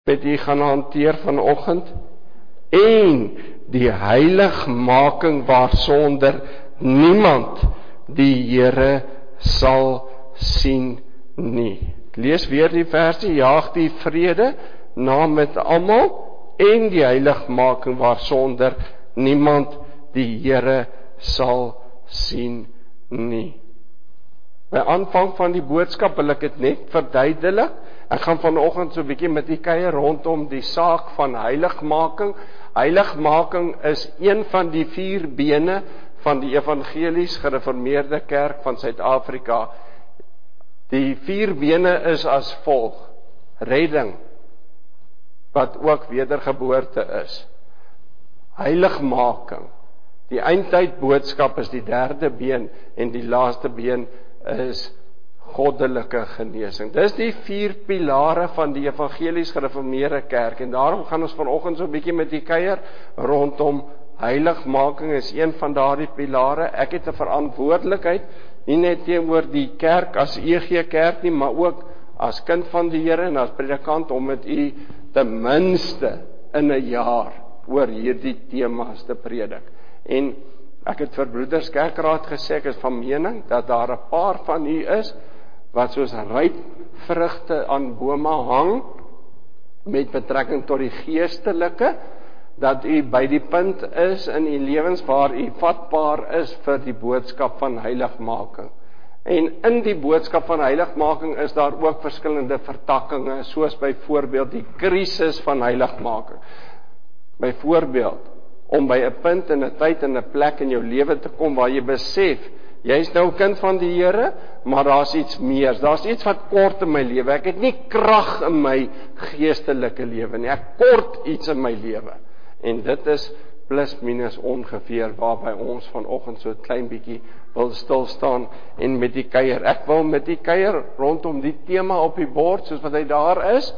met u gaan hanteer vanoggend, en die heiligmaking waarsonder niemand die Here sal sien nie. Ek lees weer die versie, jaag die vrede na met almal, en die heiligmaking waarsonder niemand die Here sal sien nie. By aanvang van die boodskap wil ek dit net verduidelik. Ek gaan vanoggend so 'n bietjie met u kuier rondom die saak van heiligmaking. Heiligmaking is een van die 4 bene van die Evangelies Gereformeerde Kerk van Suid-Afrika. Die 4 bene is as volg: redding, wat ook wedergeboorte is. Heiligmaking. Die eindtyd boodskap is die 3de been, en die laaste been is goddelike genesing. Dis die 4 pilare van die Evangelies Gereformeerde Kerk, en daarom gaan ons vanoggend so 'n bietjie met die kuier rondom heiligmaking is een van daardie pilare. Ek het 'n verantwoordelikheid, nie net teenoor die kerk as EG Kerk nie, maar ook as kind van die Here en as predikant om met u ten minste in 'n jaar oor hierdie temas te predik. En ek het vir Broeders Kerkraad gesê, ek is van mening dat daar 'n paar van u is wat soos ryp vrugte aan bome hang met betrekking tot die geestelike, dat u by die punt is in u lewens waar u vatbaar is vir die boodskap van heiligmaking. En in die boodskap van heiligmaking is daar ook verskillende vertakkings, soos byvoorbeeld die krisis van heiligmaking. Byvoorbeeld, om by 'n punt en 'n tyd en 'n plek in jou lewe te kom waar jy besef, jy is nou kind van die Here, maar daar's iets meer. Daar's iets wat kort in my lewe. Ek het nie krag in my geestelike lewe nie. Ek kort iets in my lewe. En dit is plus minus ongeveer waarby ons vanoggend so 'n klein bietjie wil stil staan en met die kuier. Ek wil met die kuier rondom die tema op die bord, soos wat hy daar is,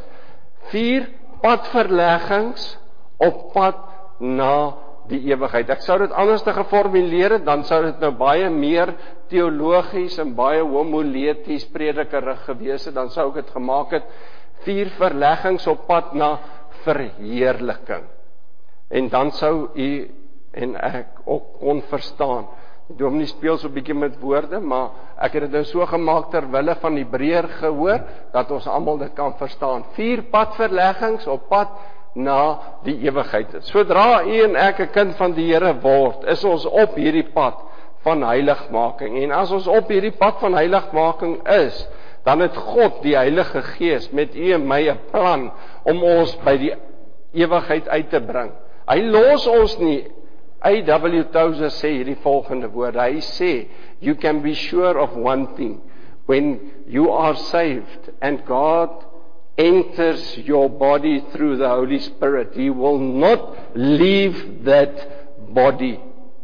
4 padverleggings op pad na die ewigheid. Ek sou dit anders te geformuleer het, dan sou dit nou baie meer teologies en baie homileties predikerig gewees het, dan sou ek dit gemaak het 4 verleggings op pad na verheerliking. En dan sou u en ek ook kon verstaan. Die dominee speel so 'n bietjie met woorde, maar ek het dit nou so gemaak ter wille van Hebreër gehoor, dat ons almal dit kan verstaan. 4 padverleggings op pad na die ewigheid. Sodra u en ek 'n kind van die Here word, is ons op hierdie pad van heiligmaking. En as ons op hierdie pad van heiligmaking is, dan het God, die Heilige Gees, met u en my 'n plan om ons by die ewigheid uit te bring. Hy los ons nie. A.W. Tozer sê hierdie volgende woorde. Hy sê, you can be sure of one thing. When you are saved and God enters your body through the Holy Spirit, He will not leave that body.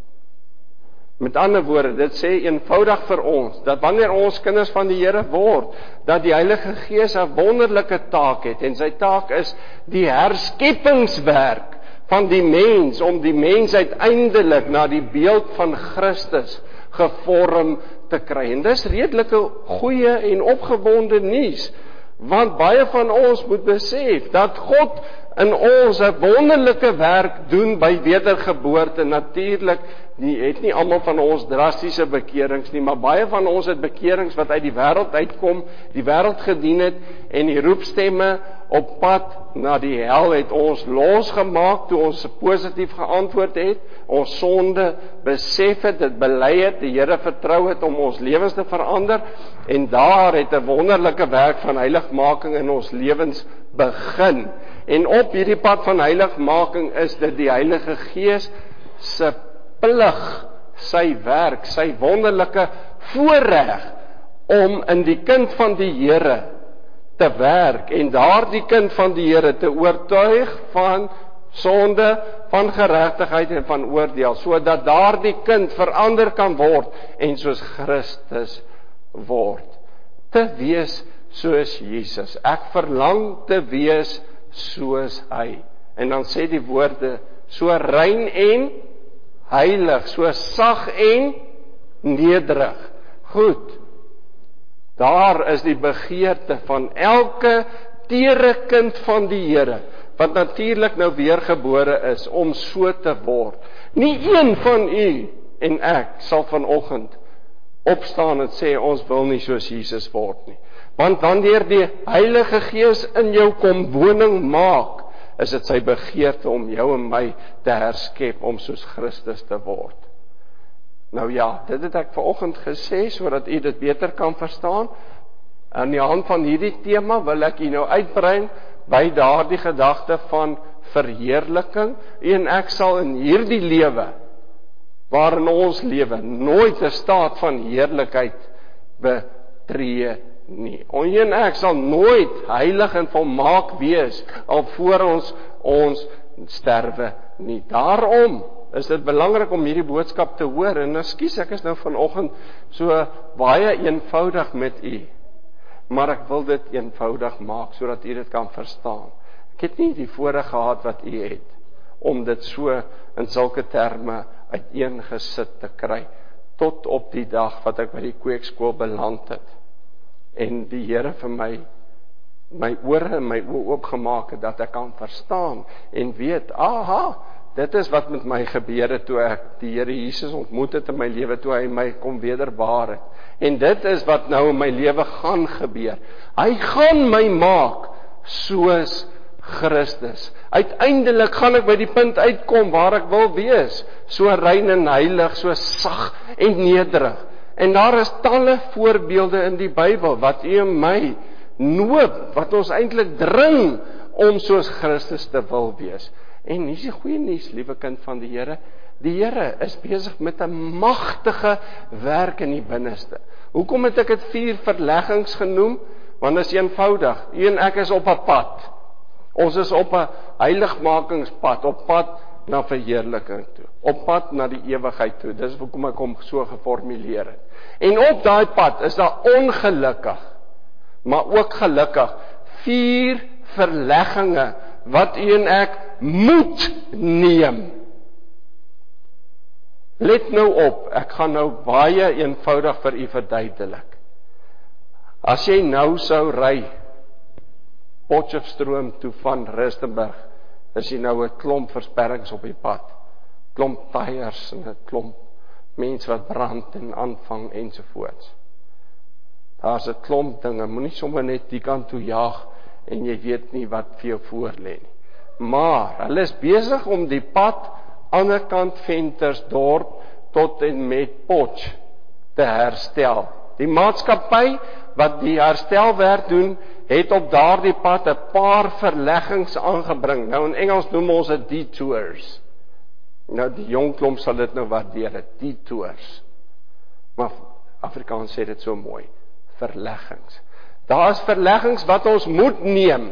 Met ander woorde, dit sê eenvoudig vir ons, dat wanneer ons kinders van die Here word, dat die Heilige Gees 'n wonderlike taak het, en sy taak is die herskepingswerk van die mens, om die mens uiteindelik na die beeld van Christus gevorm te kry. En dis redelike goeie en opgewonde nuus, want baie van ons moet besef, dat God in ons 'n wonderlike werk doen by wedergeboorte. Natuurlik, het nie almal van ons drastiese bekerings nie, maar baie van ons het bekerings wat uit die wêreld uitkom, die wêreld gedien het, en die roepstemme op pad na die hel het ons losgemaak toe ons positief geantwoord het, ons sonde besef het, dit bely het, die Here vertrou het om ons lewens te verander, en daar het 'n wonderlike werk van heiligmaking in ons lewens begin. En op hierdie pad van heiligmaking is dit die Heilige Gees se plig, sy werk, sy wonderlike voorreg om in die kind van die Here te werk, en daardie kind van die Here te oortuig van sonde, van geregtigheid en van oordeel, sodat daardie kind verander kan word en soos Christus word. Te wees soos Jesus. Ek verlang te wees soos hy. En dan sê die woorde, so rein en heilig, so sag en nederig. Goed. Daar is die begeerte van elke tere kind van die Here, wat natuurlik nou weergebore is, om so te word. Nie een van u en ek sal vanoggend opstaan en sê, ons wil nie soos Jesus word nie. Want wanneer die Heilige Gees in jou kom woning maak, is dit sy begeerte om jou en my te herskep, om soos Christus te word. Nou ja, dit het ek vanoggend gesê, sodat u dit beter kan verstaan. Aan die hand van hierdie tema wil ek u nou uitbrei by daardie gedagte van verheerliking, en ek sal in hierdie lewe, waarin ons lewe, nooit 'n staat van heerlikheid betree nie. En ek sal nooit heilig en volmaak wees, alvorens ons sterwe nie. Daarom is dit belangrik om hierdie boodskap te hoor, en ekskuus, ek is nou vanoggend so baie eenvoudig met u, maar ek wil dit eenvoudig maak, sodat u dit kan verstaan. Ek het nie die voorreg gehad wat u het, om dit so in sulke terme uiteengesit te kry, tot op die dag wat ek by die kweekskool beland het, en die Here vir my ore en my oë oopgemaak het, dat ek kan verstaan, en weet, dit is wat met my gebeur het, toe ek die Here Jesus ontmoet het in my lewe, toe hy my kom wederbaar het, en dit is wat nou in my lewe gaan gebeur. Hy gaan my maak soos Christus. Uiteindelik gaan ek by die punt uitkom waar ek wil wees, so rein en heilig, so sag en nederig. En daar is talle voorbeelde in die Bybel, wat u en my noop, wat ons eintlik dring, om soos Christus te wil wees. En hier is die goeie nuus, liewe kind van die Here. Die Here is besig met 'n magtige werk in die binneste. Hoekom het ek dit 4 verleggings genoem? Want dit is eenvoudig. U en ek is op 'n pad. Ons is op 'n heiligmakingspad, op pad na verheerliking toe, op pad na die ewigheid toe. Dis hoekom ek hom so geformuleer het. En op daai pad is daar ongelukkig, maar ook gelukkig, 4 verlegginge wat u en ek moet neem. Let nou op, ek gaan nou baie eenvoudig vir u verduidelik. As jy nou sou ry Potchefstroom toe van Rustenburg, is jy nou 'n klomp versperrings op die pad, klomp tyres en 'n klomp mense wat brand en aanvang ensovoorts. Daar's 'n klomp dinge, moenie sommer net die kant toe jaag en jy weet nie wat vir jou voor lê nie. Maar hulle is besig om die pad ander kant Ventersdorp tot en met Potch te herstel. Die maatskappy wat die herstelwerk doen, het op daardie pad 'n paar verleggings aangebring. Nou in Engels noem ons dit detours. Nou die jong klomp sal dit nou waardeer, detours. Maar Afrikaans sê dit so mooi, verleggings. Daar is verleggings wat ons moet neem.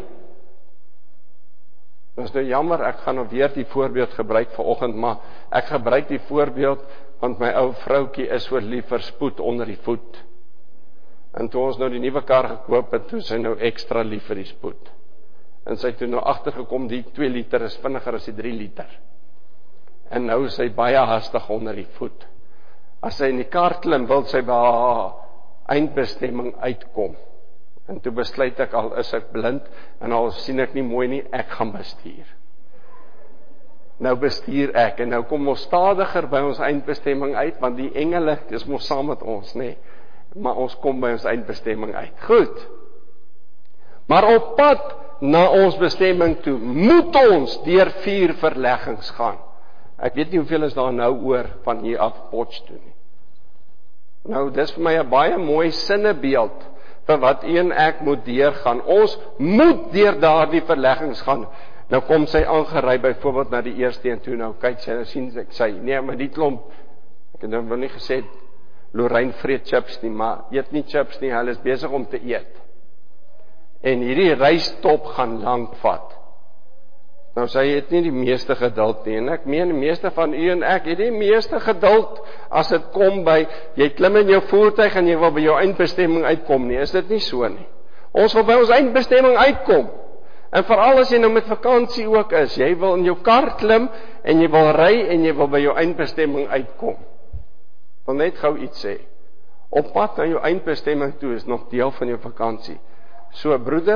Dit is nou jammer, ek gaan nou weer die voorbeeld gebruik vanoggend, maar ek gebruik die voorbeeld, want my ou vroutjie is so lief vir spoed onder die voet. En toe ons nou die nuwe kar gekoop het, toe sy nou ekstra lief vir die spoed. En sy het toe nou agtergekom, die 2 liter is vinniger as die 3 liter. En nou is sy baie hastig onder die voet. As sy in die kar klim, wil sy by haar eindbestemming uitkom. En toe besluit ek, al is ek blind, en al sien ek nie mooi nie, ek gaan bestuur. Nou bestuur ek, en nou kom ons stadiger by ons eindbestemming uit, want die engele is mos saam met ons, nee. Maar ons kom by ons eindbestemming uit. Goed. Maar op pad na ons bestemming toe, moet ons deur 4 verleggings gaan. Ek weet nie hoeveel is daar nou oor van hier af Potch toe nie. Nou, dis vir my 'n baie mooi sinnebeeld vir wat u en ek moet deurgaan. Ons moet deur daardie verleggings gaan. Nou kom sy aangery byvoorbeeld na die eerste een toe, nou kyk sy, nou sien sy, nee, maar die klomp, ek het nou nie gesê, Lorraine vreet chips nie, maar eet nie chips nie, hulle is besig om te eet. En hierdie reisstop gaan lank vat. Nou sy het nie die meeste geduld nie, en ek meen die meeste van u en ek het die meeste geduld as dit kom by, jy klim in jou voertuig en jy wil by jou eindbestemming uitkom nie, is dit nie so nie. Ons wil by ons eindbestemming uitkom. En veral as jy nou met vakansie ook is, jy wil in jou kar klim en jy wil ry en jy wil by jou eindbestemming uitkom. Wil net gou iets sê. Op pad na jou eindbestemming toe is nog deel van jou vakansie. So broeders,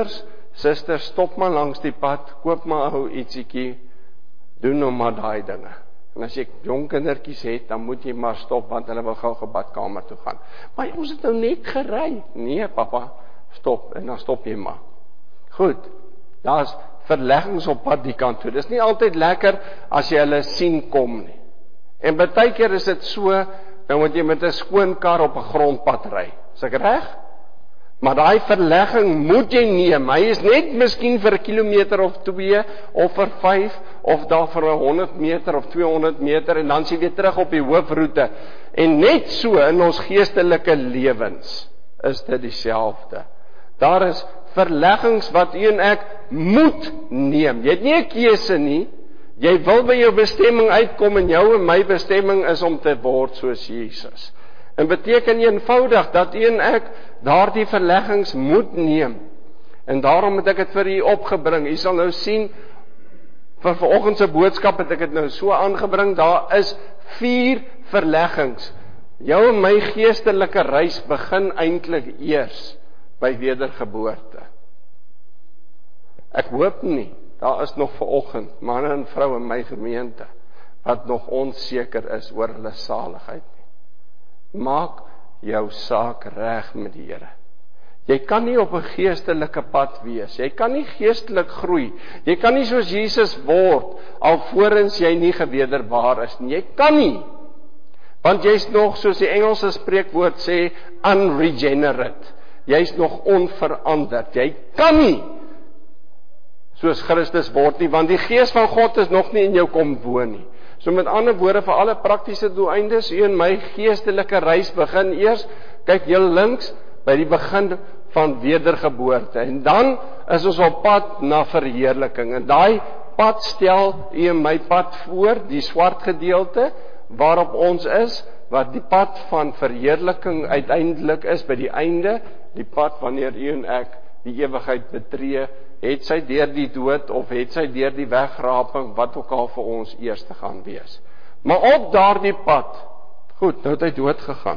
suster, stop maar langs die pad, koop maar ou ietsiekie, doen nou maar daai dinge. En as jy jong kindertjies het, dan moet jy maar stop, want hulle wil gou badkamer toe gaan. Maar ons het nou net gery. Nee, papa, stop, en dan stop jy maar. Goed, daar is verleggings op pad die kant toe. Dis nie altyd lekker as jy hulle sien kom nie. En baie keer is dit so, dan moet jy met 'n skoon kar op 'n grondpad ry. Is ek reg? Maar daai verlegging moet jy neem. Hy is net miskien vir 'n kilometer of 2 of vir 5 of daar vir 100 meter of 200 meter en dan is jy weer terug op die hoofroete. En net so in ons geestelike lewens is dit dieselfde. Daar is verleggings wat u en ek moet neem. Jy het nie 'n keuse nie. Jy wil by jou bestemming uitkom en jou en my bestemming is om te word soos Jesus. En beteken eenvoudig dat u en ek daardie verleggings moet neem. En daarom het ek dit vir u opgebring. U sal nou sien, vir vanoggend se boodskap het ek dit nou so aangebring, daar is 4 verleggings. Jou en my geestelike reis begin eintlik eers by wedergeboorte. Ek hoop nie, daar is nog vanoggend manne en vroue in my gemeente wat nog onseker is oor hulle saligheid nie. Maak jou saak reg met die Here. Jy kan nie op 'n geestelike pad wees. Jy kan nie geestelik groei. Jy kan nie soos Jesus word alvorens jy nie gewederbaar is nie. Jy kan nie. Want jy's nog, soos die Engelse spreekwoord sê, unregenerate. Jy's nog onveranderd. Jy kan nie soos Christus word nie, want die Gees van God is nog nie in jou kom woon nie. So met ander woorde, vir alle praktiese doeleindes, u en my geestelike reis begin eers, kyk heel links, by die begin van wedergeboorte. En dan is ons op pad na verheerliking. En daai pad stel u en my pad voor, die swart gedeelte, waarop ons is, wat die pad van verheerliking uiteindelik is, by die einde, die pad wanneer u en ek die ewigheid betree, het sy deur die dood, of het sy deur die wegraping, wat ook al vir ons eers te gaan wees. Maar op daardie pad, goed, nou het hy dood gegaan.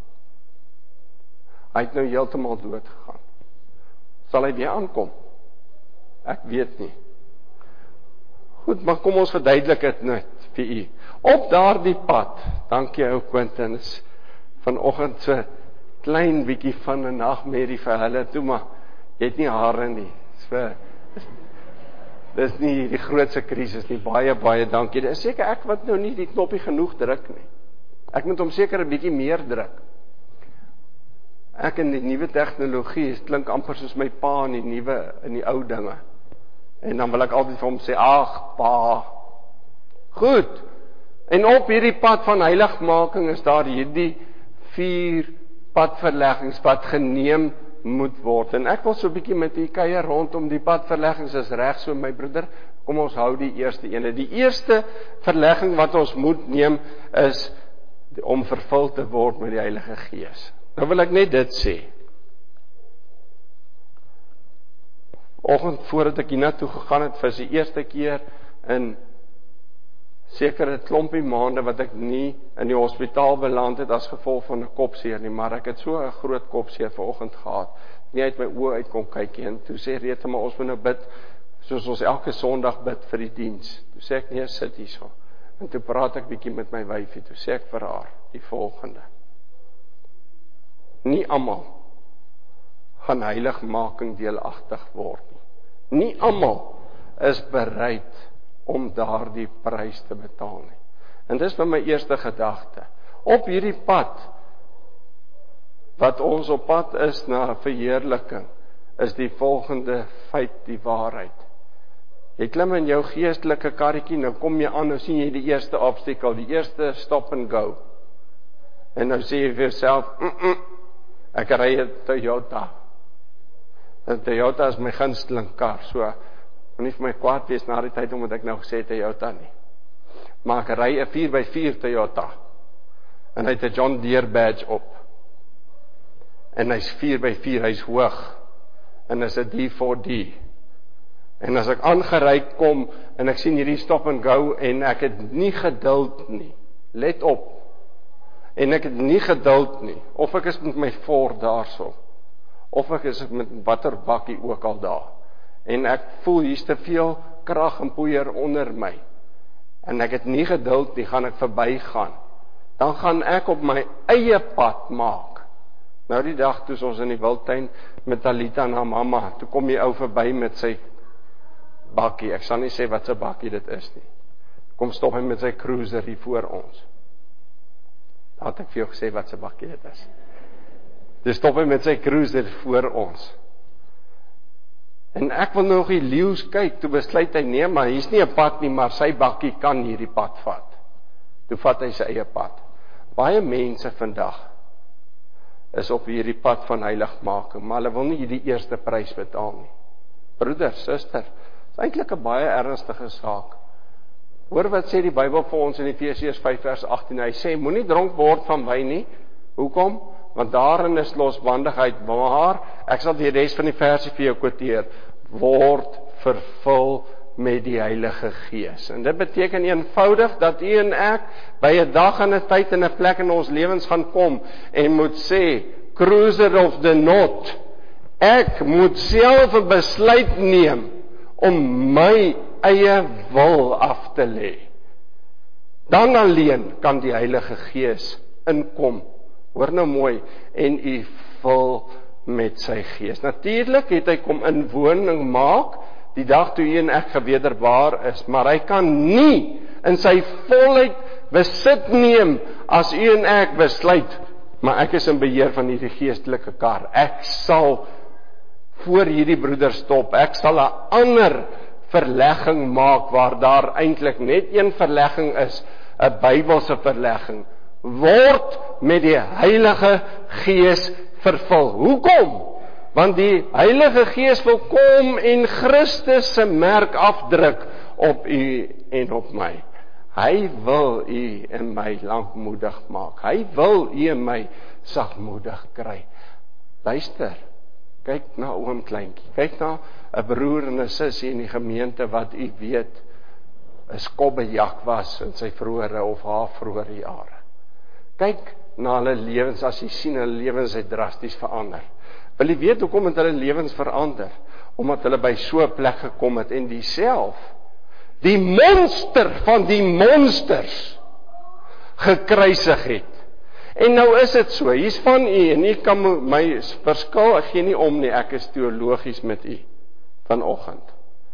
Hy het nou heeltemal dood gegaan. Sal hy weer aankom? Ek weet nie. Goed, maar kom ons verduidelik dit net vir u. Op daardie pad, dankie ou Quentin, is vanoggend so klein bietjie van 'n nagmerrie vir hulle toe, maar jy het nie hare nie. Dis nie die grootste krisis nie, baie dankie. Dis seker ek wat nou nie die knoppie genoeg druk nie. Ek moet hom seker 'n bietjie meer druk. Ek in die nuwe tegnologie, het klink amper soos my pa in die ou dinge. En dan wil ek altyd vir hom sê, ag pa. Goed. En op hierdie pad van heiligmaking is daar hierdie 4 padverleggings wat geneem moet word. En ek wil so 'n bietjie met u kuier rondom die padverleggings, is reg so my broeder. Kom ons hou die eerste ene. Die eerste verlegging wat ons moet neem is om vervul te word met die Heilige Gees. Nou wil ek net dit sê. Oggend voordat ek hiernatoe gegaan het vir die eerste keer in sekere klompie maande wat ek nie in die hospitaal beland het as gevolg van 'n kopseer nie, maar ek het so 'n groot kopseer vanoggend gehad. Nie uit my oë uit kon kyk nie. En toe sê Rete, maar ons moet nou bid soos ons elke Sondag bid vir die diens. Toe sê ek, nee, sit hierso. En toe praat ek bietjie met my wyfie. Toe sê ek vir haar die volgende: nie almal gaan heiligmaking deelagtig word nie. Nie almal is bereid om daardie prys te betaal nie. En dis vir my eerste gedagte. Op hierdie pad, wat ons op pad is na verheerliking, is die volgende feit die waarheid. Jy klim in jou geestelike karretjie, nou kom jy aan, nou sien jy die eerste obstacle, die eerste stop and go. En nou sê jy vir jouself, ek ry 'n Toyota. 'n Toyota is my gunsteling kar, so nie vir my kwaad wees na die tyd omdat ek nou gesê Toyota nie. Maar ek ry 'n 4x4 Toyota. En hy het 'n John Deere badge op. En hy's 4x4, hy's hoog. En is 'n D4D. En as ek aangery kom en ek sien hierdie stop and go en ek het nie geduld nie. Let op. En ek het nie geduld nie. Of ek is met my Ford daarso. Of ek is met watter bakkie ook al daar. en ek voel hier's te veel krag en poeier onder my, en ek het nie geduld nie, gaan ek verbygaan, dan gaan ek op my eie pad maak. Nou die dag toe ons in die Wildtuin met Talita en haar mamma, toe kom die ou verby met sy bakkie, ek sal nie sê wat sy bakkie dit is nie, kom stop hy met sy cruiser hier voor ons. Daar het ek vir jou gesê wat sy bakkie dit is. Dis stop hy met sy cruiser voor ons. En ek wil nog die leeu's kyk, toe besluit hy, nee, maar hier's nie 'n pad nie, maar sy bakkie kan hierdie pad vat. Toe vat hy sy eie pad. Baie mense vandag is op hierdie pad van heiligmaking, maar hulle wil nie hierdie eerste prys betaal nie. Broeder, suster, is eintlik 'n baie ernstige saak. Hoor wat sê die Bybel vir ons in Efesiërs 5 vers 18, hy sê, moenie dronk word van wyn nie. Hoekom? Want daarin is losbandigheid, maar, ek sal die res van die versie vir jou quoteer, word vervul met die Heilige Gees. En dit beteken eenvoudig, dat u en ek, by 'n dag en 'n tyd en 'n plek in ons lewens gaan kom, en moet sê, cruiser of the not, ek moet self 'n besluit neem, om my eie wil af te lê. Dan alleen kan die Heilige Gees inkom, hoor nou mooi, en u vul met sy Gees. Natuurlik het hy kom in woning maak, die dag toe u en ek gewederbaar is, maar hy kan nie in sy volheid besit neem, as u en ek besluit, maar ek is in beheer van hierdie geestelike kar, ek sal voor hierdie broeder stop, ek sal 'n ander verlegging maak, waar daar eintlik net een verlegging is, 'n Bybelse verlegging, word met die Heilige Gees vervul. Hoekom? Want die Heilige Gees wil kom en Christus se merk afdruk op u en op my. Hy wil u en my lankmoedig maak. Hy wil u en my sagmoedig kry. Luister, kyk na oom kleintjie, kyk na 'n broer en 'n sussie in die gemeente wat u weet 'n skobbejak was in sy vroeëre of haar vroeëre jare. Kyk na hulle lewens, as jy sien hulle lewens het drasties verander. Wil jy weet hoekom het hulle lewens verander? Omdat hulle by so 'n plek gekom het en die monster van die monsters gekruisig het. En nou is dit so, hier's van u en u kan my verskil, ek gee nie om nie, ek is teologies met u vanoggend.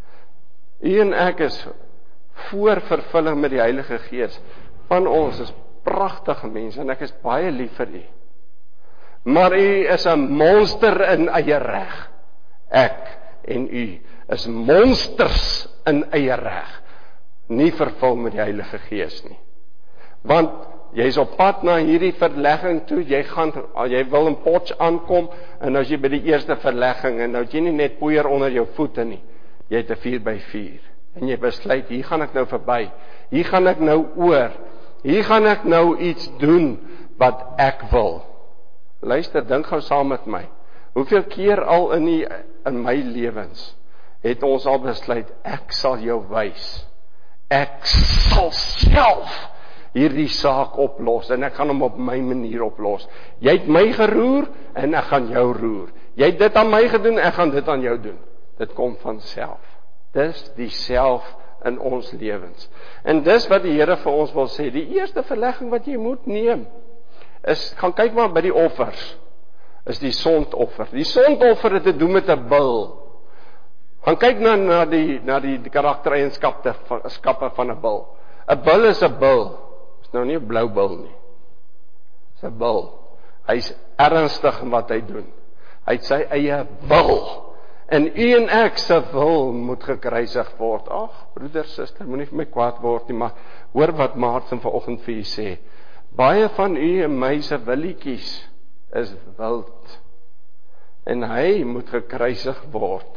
U en ek is voor vervulling met die Heilige Gees. Van ons is pragtige mense en ek is baie lief vir u. Maar u is 'n monster in eie reg. Ek en u is monsters in eie reg. Nie vervul met die Heilige Gees nie. Want jy is op pad na hierdie verlegging toe, jy wil in Potch aankom, en as jy by die eerste verlegging, en nou het jy nie net poeier onder jou voete nie, jy het 'n 4x4, en jy besluit, hier gaan ek nou verby, hier gaan ek nou oor, hier gaan ek nou iets doen, wat ek wil. Luister, dink gou saam met my, hoeveel keer al in my lewens, het ons al besluit, ek sal jou wys, ek sal self hierdie saak oplos, en ek gaan hom op my manier oplos. Jy het my geroer, en ek gaan jou roer. Jy het dit aan my gedoen, ek gaan dit aan jou doen. Dit kom van self. Dis die self in ons lewens. En dis wat die Here vir ons wil sê, die eerste verlegging wat jy moet neem, is, gaan kyk maar by die offers, is die sondoffer. Die sondoffer het te doen met 'n bil. Gaan kyk na die karaktereienskappe van 'n bil. 'n bil is 'n bil. Is nou nie 'n blou bil nie. Is 'n bil. Hy's ernstig in wat hy doen. Hy het sy eie wil. En u en ek se wil moet gekruisig word. Ag, broeder, suster, moenie vir my kwaad word nie, maar hoor wat Martin vanoggend vir u sê. Baie van u en my se willetjies is wild. En hy moet gekruisig word.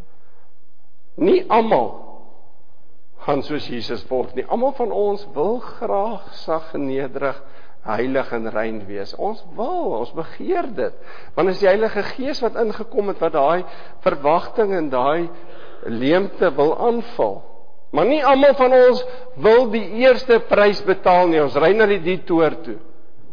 Nie almal gaan soos Jesus word nie. Almal van ons wil graag sag en nederig, heilig en rein wees. Ons begeer dit. Want is die Heilige Gees wat ingekom het, wat daai verwagting en daai leemte wil aanvul. Maar nie almal van ons wil die eerste prys betaal nie. Ons ry na die detour toe.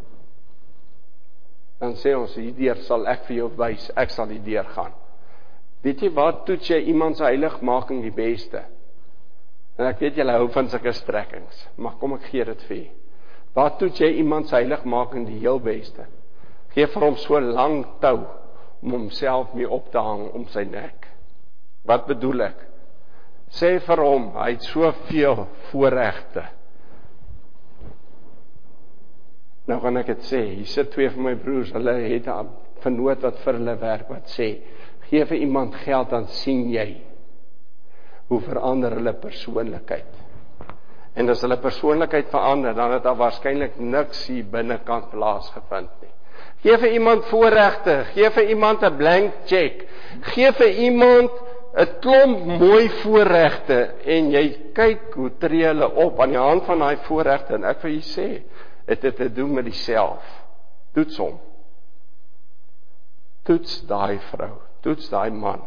Dan sê ons, hierdeur sal ek vir jou wys, ek sal hierdeur gaan. Weet jy wat toets jy iemand se heiligmaking die beste? En ek weet julle hou van sulke strekkings, maar kom ek gee dit vir julle. Wat toets jy iemand se heiligmaking die heel beste? Gee vir hom so lang tou om homself mee op te hang om sy nek. Wat bedoel ek? Sê vir hom, hy het soveel voorregte. Nou kan ek dit sê, hier sit 2 van my broers, hulle het 'n vernoot wat vir hulle werk, wat sê, gee vir iemand geld, dan sien jy hoe verander hulle persoonlikheid. En as hulle persoonlikheid verander, dan het daar waarskynlik niks hier binnekant plaasgevind nie. Gee vir iemand voorregte, gee vir iemand 'n blank check, gee vir iemand 'n klomp mooi voorregte, en jy kyk hoe tree hulle op aan die hand van daai voorregte, en ek wil jy sê, het dit te doen met diself. Toets hom. Toets daai vrou, toets daai man.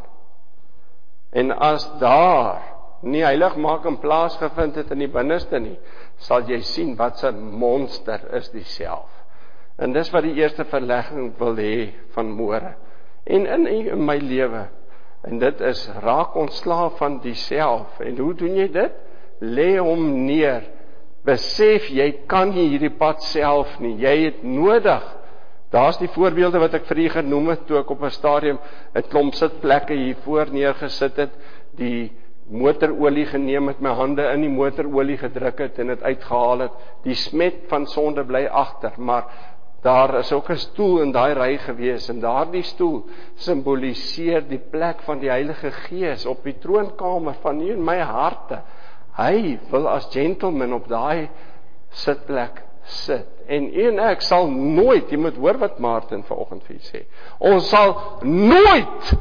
En as daar nie heiligmaking plaasgevind het in die binneste nie, sal jy sien wat 'n monster is diself. En dis wat die eerste verlegging wil hê van môre. En in my lewe. En dit is, raak ontslaaf van diself. En hoe doen jy dit? Lê hom neer. Besef, jy kan nie hierdie pad self nie. Jy het nodig. Daar's die voorbeelde wat ek vir u genoem het, toe ek op 'n stadium 'n klomp sitplekke hiervoor neergesit het, die motorolie geneem het, my hande in die motorolie gedruk het en dit uitgehaal het. Die smet van sonde bly agter, maar daar is ook 'n stoel in daai ry gewees, en daardie stoel simboliseer die plek van die Heilige Gees op die troonkamer van u en my harte. Hy wil as gentleman op daai sitplek sit. En u en ek sal nooit, jy moet hoor wat Martin vanoggend vir u sê, ons sal nooit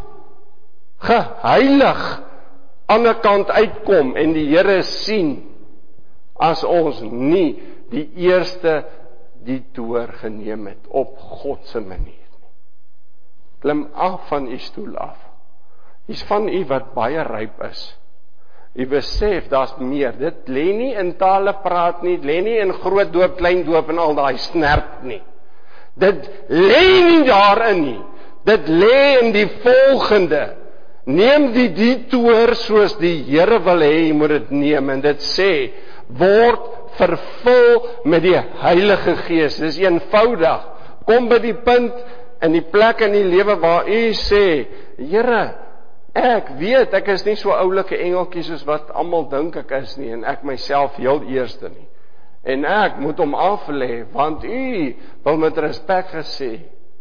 geheilig aan die kant uitkom en die Here sien as ons nie die eerste die toer geneem het op God se manier nie. Klim af van u stoel af. Dis van u wat baie ryp is. U besef, daar's meer. Dit lê nie in tale praat nie, dit lê nie in groot doop, klein doop en al daai snerp nie. Dit lê nie daarin nie. Dit lê in die volgende. Neem die detour soos die Here wil hê jy moet dit neem, en dit sê, word vervul met die Heilige Gees. Dis eenvoudig. Kom by die punt in die plek in die lewe waar u sê, Here, ek weet, ek is nie so oulike engeltjie soos wat almal dink ek is nie, en ek myself heel eerste nie. En ek moet hom aflê, want u wil met respek gesê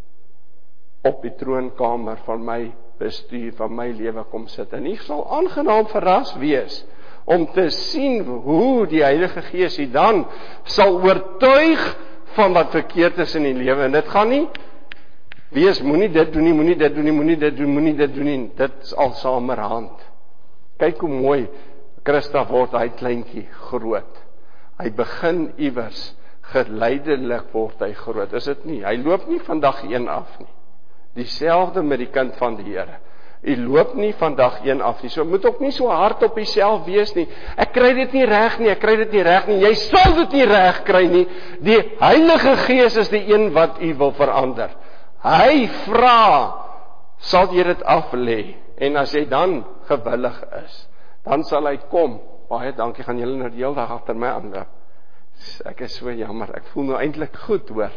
op die troonkamer van my bestuur, van my lewe kom sit. En u sal aangenaam verras wees om te sien hoe die Heilige Gees u dan sal oortuig van wat verkeerd is in die lewe. En dit gaan nie wees, moenie dit doen nie, moenie dit doen nie, moenie dit doen, moenie dit doen nie. Dit is al samerhand. Kyk hoe mooi Christa word, hy kleintjie groot. Hy begin iewers, geleidelik word hy groot. Is dit nie? Hy loop nie van dag 1 af nie. Dieselfde met die kind van die Here. U loop nie van dag 1 af nie. So moet ook nie so hard op jouself wees nie. Ek kry dit nie reg nie, ek kry dit nie reg nie. Jy sal dit nie reg kry nie. Die Heilige Gees is die een wat u wil verander. Hy vra, sal jy dit aflê? En as jy dan gewillig is, dan sal hy kom. Baie dankie, gaan julle nou die hele dag agter my aanloop. Ek is so jammer, ek voel nou eintlik goed, hoor.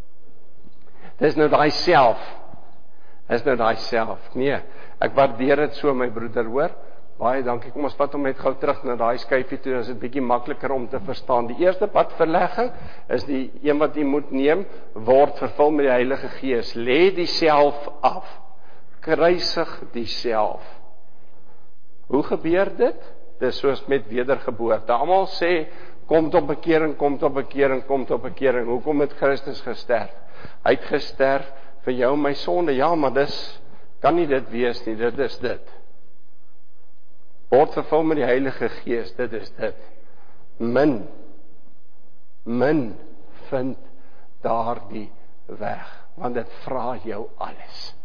Dis nou daai self. Nee, ek waardeer dit so, my broeder, hoor. Baie dankie, kom ons vat hom net gou terug na daai skyfie toe, is dit bietjie makliker om te verstaan. Die eerste padverlegging is die een wat jy moet neem, word vervul met die Heilige Gees. Lê die self af. Kruisig die self. Hoe gebeur dit? Dis soos met wedergeboorte. Almal sê, kom tot bekering, kom tot bekering, kom tot bekering. Hoekom het Christus gesterf? Hy het gesterf vir jou my sonde. Ja, maar dis kan nie dit wees nie, dit is dit. Word vervul met die Heilige Gees, dit is dit. Min vind daardie weg, want dit vra jou alles.